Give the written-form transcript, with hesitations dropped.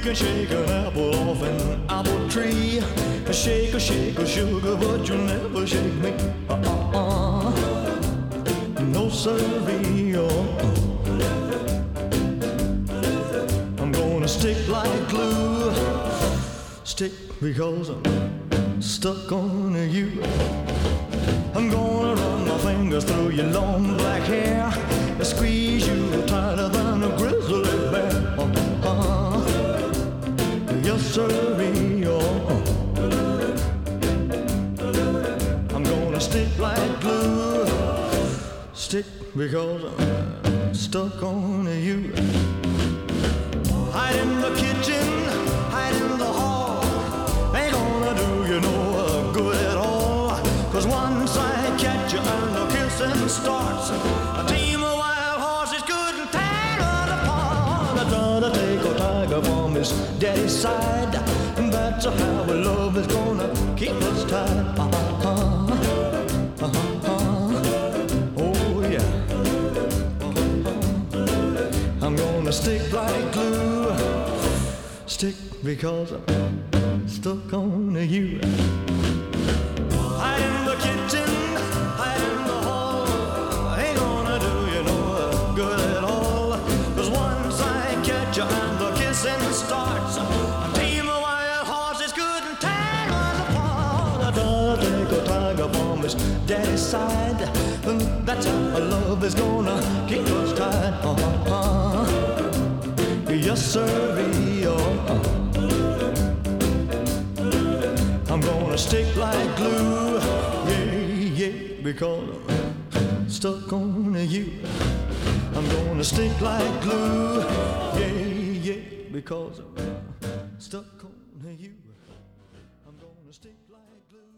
can shake an apple off an apple tree. Shake a sugar, but you'll never shake me. No siree. I'm gonna stick like glue. Stick because I'm stuck on you. I'm gonna run my fingers through your long black hair, squeeze you tighter than a grizzly bear. Yes, sirree. I'm gonna stick like glue. Stick because I'm stuck on you. Hide in the kitchen, hide in the hall. Ain't gonna do you no good at all. 'Cause once I catch you and the kissing starts, a team of wild horses couldn't tear us apart. I try to take a tiger from his daddy's side. That's how our love is gonna keep us tied. Oh yeah. I'm gonna stick like glue. Stick because I'm stuck on you. Hide in the kitchen, hide in the hall. Ain't gonna do you no good at all. 'Cause once I catch you and the kissing starts, a team of wild horses couldn't tear us apart. I try to take a tiger from his daddy's side. That's how our love is gonna keep us tied. Yes, sirree. I'm gonna stick like glue. Yeah, because I'm stuck on you. I'm gonna stick like glue. Yeah, because I'm stuck on you. I'm gonna stick like glue.